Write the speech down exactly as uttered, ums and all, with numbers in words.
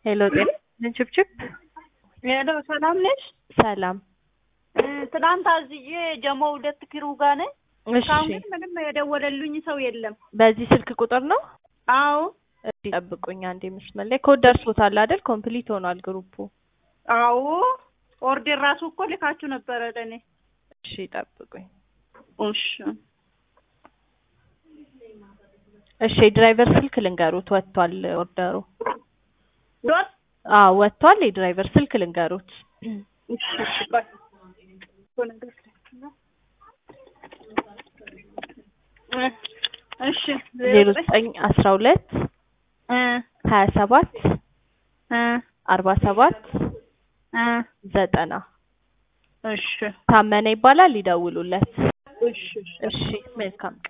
ሄሎ ጤና ችብችብ ሄሎ ሰላም ነሽ? ሰላም ትናንት አዝዬ ጀሞ ሁለት ኪሩ ጋር ነኝ። እሺ ካሁን ምንም የደወለልኝ ሰው የለም። በዚህ ስልክ ቁጥር ነው? አዎ እሺ ጠብቁኝ አንዴ መስመር ላይ ኮድ ደርሶታል አይደል? ኮምፕሊት ሆኗል ግሩፑ። አዎ ኦርደር ራሱ እኮ ልካችሁ ነበረ ለኔ። እሺ ጠብቁኝ። እሺ እሺ ድራይቨር ስልክ ልንገሩት ወጥቷል ኦርደሩ። ዶት አዎ ወጥቷል የድራይቨር ስልክ ልንገሩት። እሺ እሺ ባይ እሺ ዜሮ ዘጠኝ አስራ ሁለት እ ሀያ ሰባት እ አርባ ሰባት እ ዘጠና እሺ ታመነ ይባላል ይደውሉለት። እሺ እሺ መልካም